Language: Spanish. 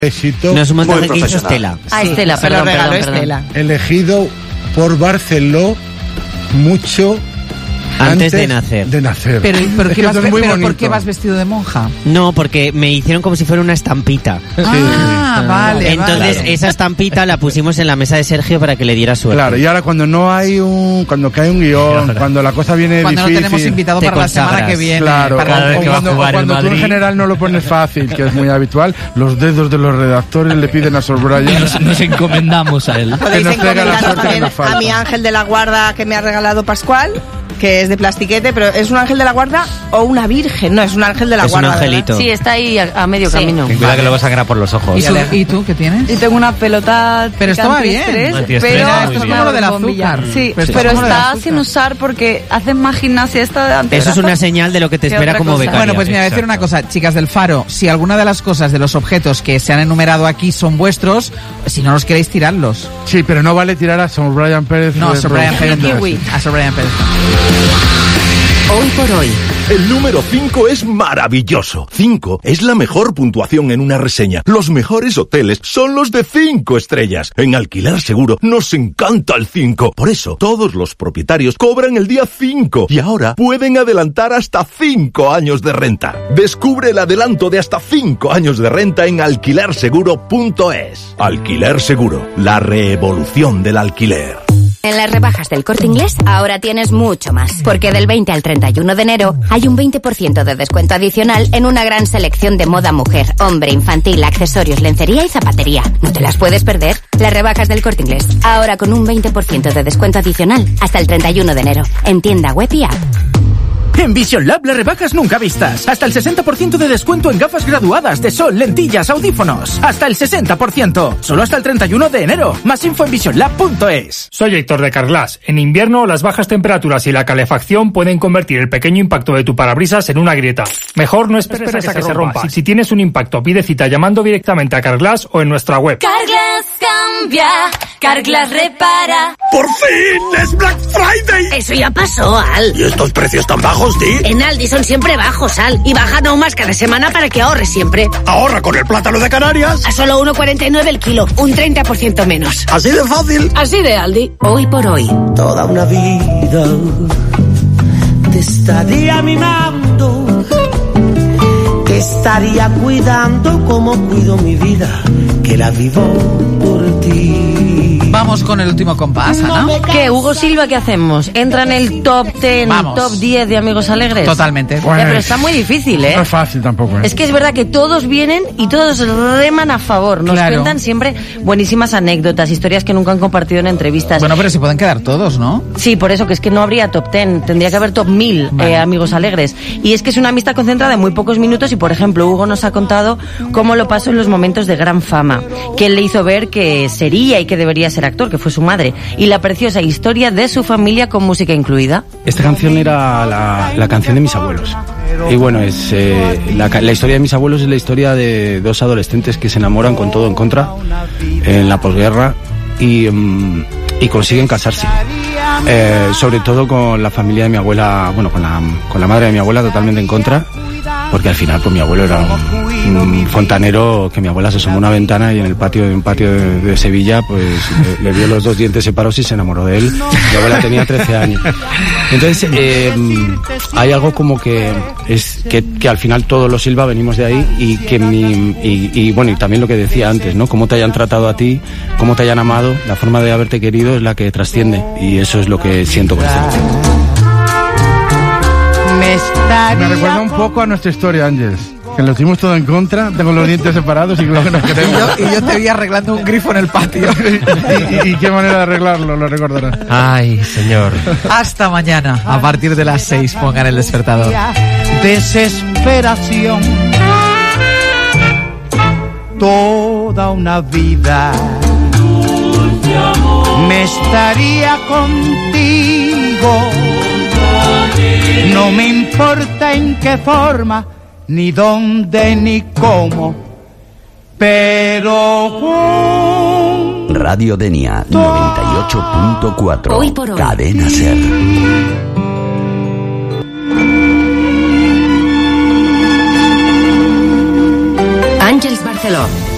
Éxito. No es un montaje que hizo Estela. Ah, Estela, se lo regaló Estela. Elegido por Barceló mucho Antes de nacer. Pero ¿por qué, ¿por qué vas vestido de monja? No, porque me hicieron como si fuera una estampita. Vale. Entonces, esa estampita la pusimos en la mesa de Sergio para que le diera suerte. Claro, y ahora cuando cae un guión, cuando la cosa viene cuando difícil... no tenemos invitado para la semana que viene. Claro, cuando tú en general no lo pones fácil, que es muy habitual, los dedos de los redactores le piden a Sor Brian... Nos encomendamos a él. Que nos traiga la suerte que nos falta. A mi ángel de la guarda que me ha regalado Pascual, que es de plastiquete, pero ¿es un ángel de la guarda o una virgen? No, es un ángel de la guarda. Es un angelito. ¿verdad? Sí, está ahí a medio camino. Ten cuidado que lo vas a sangrar por los ojos. ¿Y tú qué tienes? Y tengo una pelota. Pero esto va bien. Pero esto es como lo del azúcar. Sí, pero está sin usar porque haces más gimnasia esta de antes. Eso es una señal de lo que te espera como becaria. Bueno, pues mira, voy a decir una cosa, chicas del Faro, si alguna de las cosas de los objetos que se han enumerado aquí son vuestros, si no los queréis, tiradlos. Sí, pero no vale tirar a Sor Brian Pérez. No, a Sor Brian Pérez. A Sor Brian Pérez. Hoy por hoy. El número 5 es maravilloso. 5 es la mejor puntuación en una reseña. Los mejores hoteles son los de 5 estrellas. En Alquiler Seguro nos encanta el 5. Por eso, todos los propietarios cobran el día 5 y ahora pueden adelantar hasta 5 años de renta. Descubre el adelanto de hasta 5 años de renta en alquilerseguro.es. Alquiler Seguro, la revolución del alquiler. En las rebajas del Corte Inglés ahora tienes mucho más, porque del 20 al 31 de enero hay un 20% de descuento adicional en una gran selección de moda mujer, hombre, infantil, accesorios, lencería y zapatería. ¿No te las puedes perder? Las rebajas del Corte Inglés, ahora con un 20% de descuento adicional hasta el 31 de enero, en tienda web y app. En Vision Lab las rebajas nunca vistas. Hasta el 60% de descuento en gafas graduadas de sol, lentillas, audífonos. Hasta el 60%. Solo hasta el 31 de enero. Más info en visionlab.es. Soy Héctor de Carglass. En invierno, las bajas temperaturas y la calefacción pueden convertir el pequeño impacto de tu parabrisas en una grieta. Mejor no esperes a que se rompa. Si tienes un impacto, pide cita llamando directamente a Carglass o en nuestra web. Carglass cambia, Carglass repara. ¡Por fin! ¡Es Black Friday! Eso ya pasó, Al. ¿Y estos precios tan bajos, Di? En Aldi son siempre bajos, Al. Y bajan aún más cada semana para que ahorres siempre. Ahorra con el plátano de Canarias. A solo 1,49 el kilo. Un 30% menos. Así de fácil. Así de Aldi. Hoy por hoy. Toda una vida te estaría mimando. Te estaría cuidando como cuido mi vida, que la vivo por ti. Vamos con el último compás, ¿no? ¿Qué, Hugo Silva, qué hacemos? ¿Entra en el top 10, top 10 de Amigos Alegres? Totalmente. Pues, pero está muy difícil, ¿eh? No es fácil tampoco, ¿eh? Es que es verdad que todos vienen y todos reman a favor. Nos cuentan siempre buenísimas anécdotas, historias que nunca han compartido en entrevistas. Bueno, pero se pueden quedar todos, ¿no? Sí, por eso, que es que no habría top 10. Tendría que haber top 1000 Amigos Alegres. Y es que es una amistad concentrada en muy pocos minutos y, por ejemplo, Hugo nos ha contado cómo lo pasó en los momentos de gran fama, que él le hizo ver que sería y que debería ser actor, que fue su madre, y la preciosa historia de su familia con música incluida. Esta canción era la canción de mis abuelos. Y bueno, es la historia de mis abuelos es la historia de dos adolescentes que se enamoran con todo en contra en la posguerra y consiguen casarse. Sobre todo con la familia de mi abuela, bueno, con la madre de mi abuela totalmente en contra, porque al final pues mi abuelo era un fontanero que mi abuela se asomó a una ventana y en el patio de Sevilla pues le vio los dos dientes separados y se enamoró de él. Mi abuela tenía 13 años. Entonces hay algo como que es que al final todos los Silva venimos de ahí y que y bueno, y también lo que decía antes, ¿no? Cómo te hayan tratado a ti, cómo te hayan amado, la forma de haberte querido es la que trasciende y eso es lo que siento con esta canción. Me recuerda un poco a nuestra historia, Ángeles. Que lo hicimos todo en contra, tengo los dientes separados y lo que nos queremos. Y yo te vi arreglando un grifo en el patio. ¿Y qué manera de arreglarlo? Lo recordarás. Ay, señor. Hasta mañana, a partir de las 6, pongan el despertador. Desesperación. Toda una vida me estaría contigo. No me importa en qué forma, ni dónde, ni cómo, pero... Radio Denia 98.4. Hoy por hoy. Cadena Ser. Àngels Barceló.